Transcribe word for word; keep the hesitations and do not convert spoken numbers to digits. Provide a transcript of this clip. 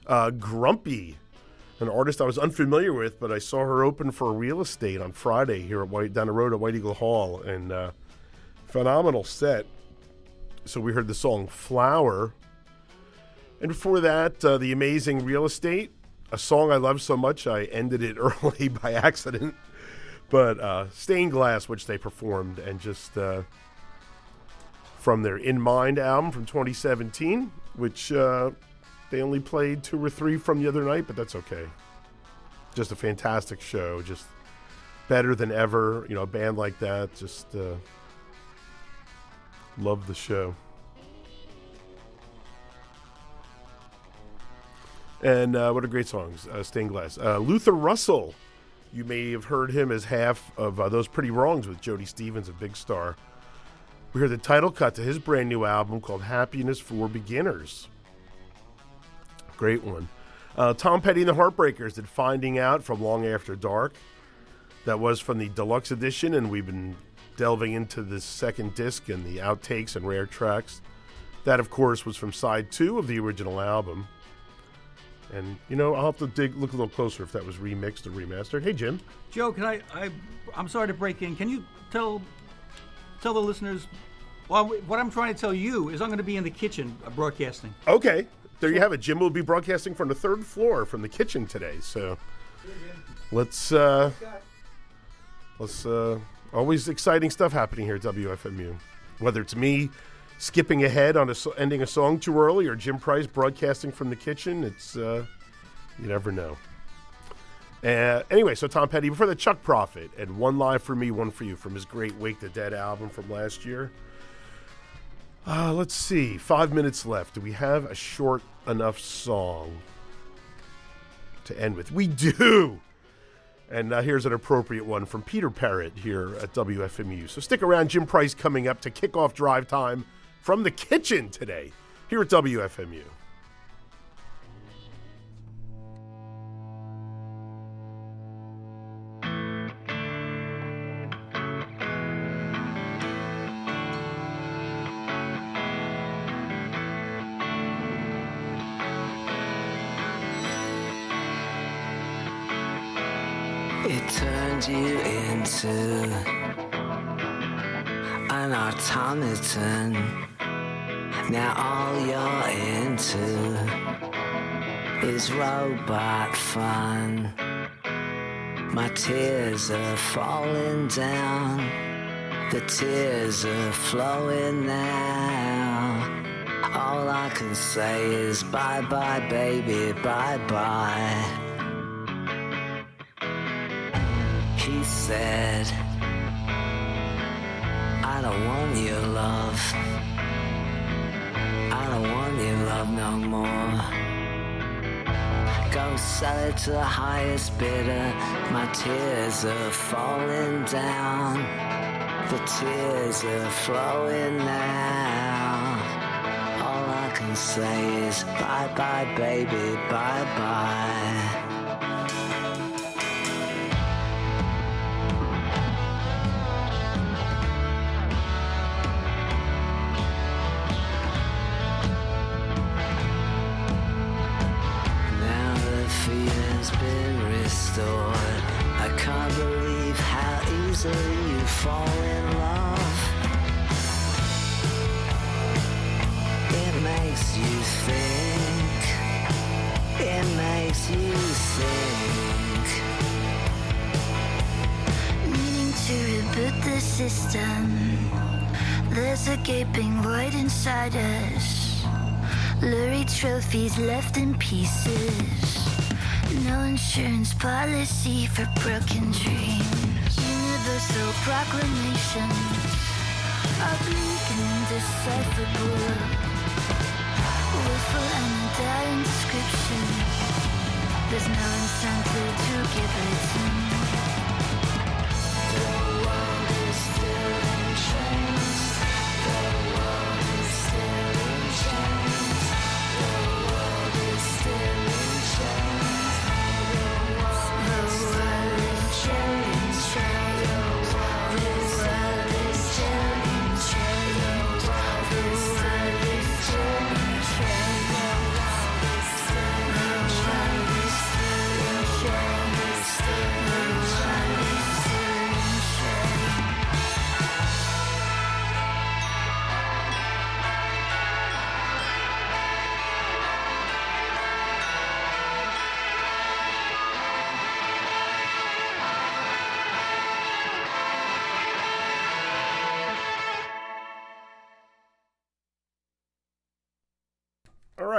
Uh, Grumpy, an artist I was unfamiliar with, but I saw her open for Real Estate on Friday here at White, down the road at White Eagle Hall, and uh, phenomenal set. So we heard the song Flower. And before that, uh, The Amazing Real Estate, a song I love so much I ended it early by accident. But uh, Stained Glass, which they performed, and just uh, from their In Mind album from twenty seventeen, which uh, they only played two or three from the other night, but that's okay. Just a fantastic show, just better than ever. You know, a band like that, just uh, love the show. And uh, what a great songs, uh, Stained Glass. Uh, Luther Russell, you may have heard him as half of uh, Those Pretty Wrongs with Jody Stevens, a big star. We heard the title cut to his brand new album called Happiness for Beginners. Great one. Uh, Tom Petty and the Heartbreakers did Finding Out from Long After Dark. That was from the deluxe edition, and we've been delving into the second disc and the outtakes and rare tracks. That, of course, was from side two of the original album. And, you know, I'll have to dig, look a little closer if that was remixed or remastered. Hey, Jim. Joe, can I, I, I'm sorry to break in. Can you tell tell the listeners, well, what I'm trying to tell you is I'm going to be in the kitchen broadcasting. Okay. There you have it. Jim will be broadcasting from the third floor from the kitchen today. So let's, uh, let's, uh, always exciting stuff happening here at W F M U. Whether it's me skipping ahead on a, ending a song too early, or Jim Price broadcasting from the kitchen, it's, uh, you never know. Uh, anyway, so Tom Petty, before the Chuck Prophet, and One Live for Me, One for You from his great Wake the Dead album from last year. Uh, let's see, five minutes left. Do we have a short enough song to end with? We do! And uh, here's an appropriate one from Peter Parrott here at W F M U. So stick around, Jim Price coming up to kick off drive time from the kitchen today here at W F M U. It turned you into an automaton. Now all you're into is robot fun. My tears are falling down. The tears are flowing now. All I can say is bye-bye, baby, bye-bye. He said, I don't want your love. I don't want your love no more. Go sell it to the highest bidder. My tears are falling down. The tears are flowing now. All I can say is bye-bye, baby, bye-bye. I can't believe how easily you fall in love. It makes you think. It makes you think. Needing to reboot the system. There's a gaping void inside us. Lurid trophies left in pieces. No insurance policy for broken dreams. Universal proclamations are bleak and indecipherable. Willful and a dying description. There's no incentive to give it in. The world is still in chains. The world is still in chains. The world is still in chains. The